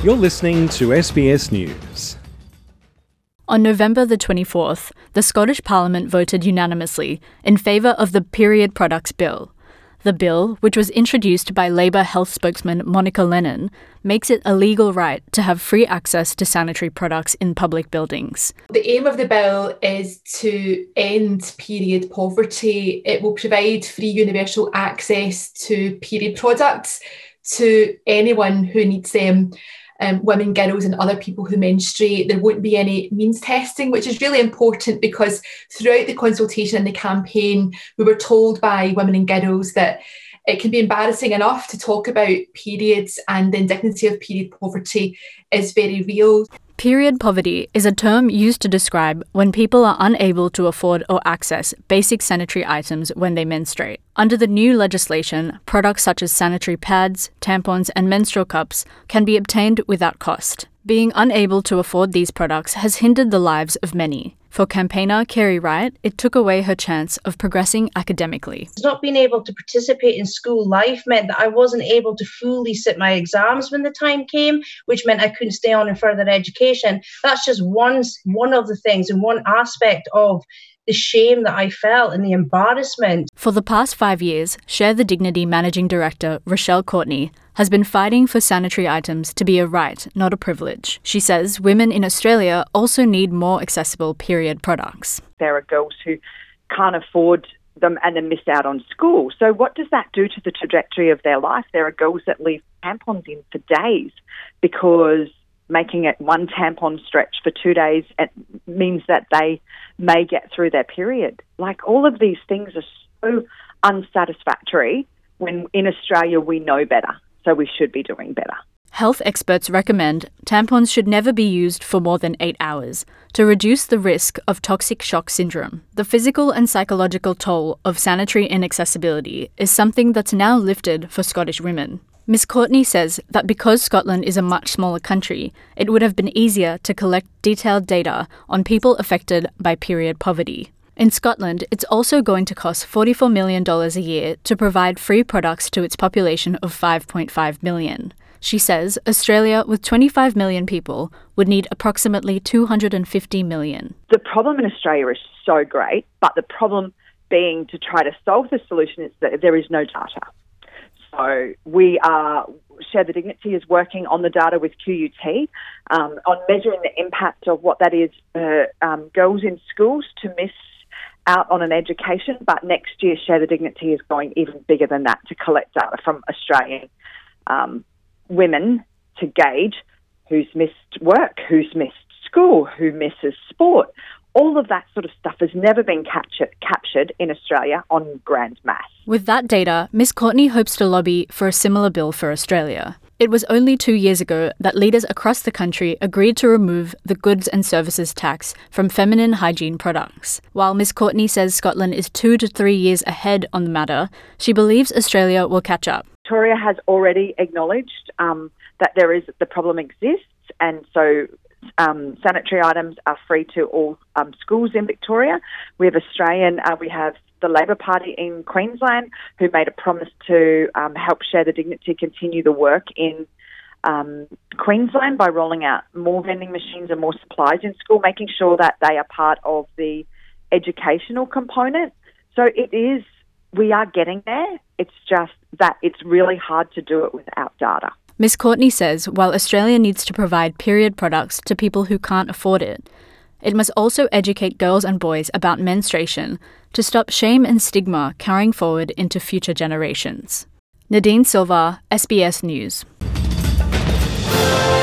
You're listening to SBS News. On November the 24th, the Scottish Parliament voted unanimously in favour of the Period Products Bill. The bill, which was introduced by Labour health spokesman Monica Lennon, makes it a legal right to have free access to sanitary products in public buildings. The aim of the bill is to end period poverty. It will provide free universal access to period products to anyone who needs them. Women, girls and other people who menstruate. There won't be any means testing, which is really important because throughout the consultation and the campaign, we were told by women and girls that it can be embarrassing enough to talk about periods, and the indignity of period poverty is very real. Period poverty is a term used to describe when people are unable to afford or access basic sanitary items when they menstruate. Under the new legislation, products such as sanitary pads, tampons and menstrual cups can be obtained without cost. Being unable to afford these products has hindered the lives of many. For campaigner Kerry Wright, it took away her chance of progressing academically. Not being able to participate in school life meant that I wasn't able to fully sit my exams when the time came, which meant I couldn't stay on in further education. That's just one of the things and one aspect of the shame that I felt and the embarrassment. For the past 5 years, Share the Dignity Managing Director Rochelle Courtney has been fighting for sanitary items to be a right, not a privilege. She says women in Australia also need more accessible period products. There are girls who can't afford them and then miss out on school. So what does that do to the trajectory of their life? There are girls that leave tampons in for days because making it one tampon stretch for 2 days means that they may get through their period. Like, all of these things are so unsatisfactory when in Australia we know better, so we should be doing better. Health experts recommend tampons should never be used for more than 8 hours to reduce the risk of toxic shock syndrome. The physical and psychological toll of sanitary inaccessibility is something that's now lifted for Scottish women. Ms Courtney says that because Scotland is a much smaller country, it would have been easier to collect detailed data on people affected by period poverty. In Scotland, it's also going to cost $44 million a year to provide free products to its population of 5.5 million. She says Australia, with 25 million people, would need approximately 250 million. The problem in Australia is so great, but the problem being to try to solve the solution is that there is no data. So Share the Dignity is working on the data with QUT on measuring the impact of what that is for girls in schools to miss out on an education. But next year, Share the Dignity is going even bigger than that to collect data from Australian women to gauge who's missed work, who's missed school, who misses sport. All of that sort of stuff has never been captured in Australia on grand mass. With that data, Ms Courtney hopes to lobby for a similar bill for Australia. It was only 2 years ago that leaders across the country agreed to remove the goods and services tax from feminine hygiene products. While Ms Courtney says Scotland is 2 to 3 years ahead on the matter, she believes Australia will catch up. Victoria has already acknowledged that the problem exists, and so sanitary items are free to all schools in Victoria. We have the Labor Party in Queensland who made a promise to help Share the Dignity continue the work in Queensland by rolling out more vending machines and more supplies in school, making sure that they are part of the educational component. So we are getting there. It's just that it's really hard to do it without data. Ms Courtney says while Australia needs to provide period products to people who can't afford it, it must also educate girls and boys about menstruation to stop shame and stigma carrying forward into future generations. Nadine Silva, SBS News.